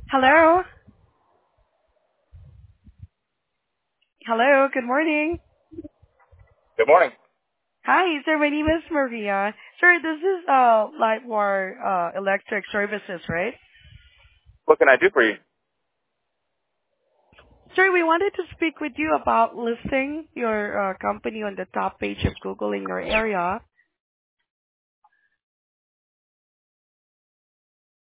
Hello. Hello. Good morning. Good morning. Hi, sir. My name is Maria. Sir, this is Lightwire Electric Services, right? What can I do for you? Sir, we wanted to speak with you about listing your company on the top page of Google in your area.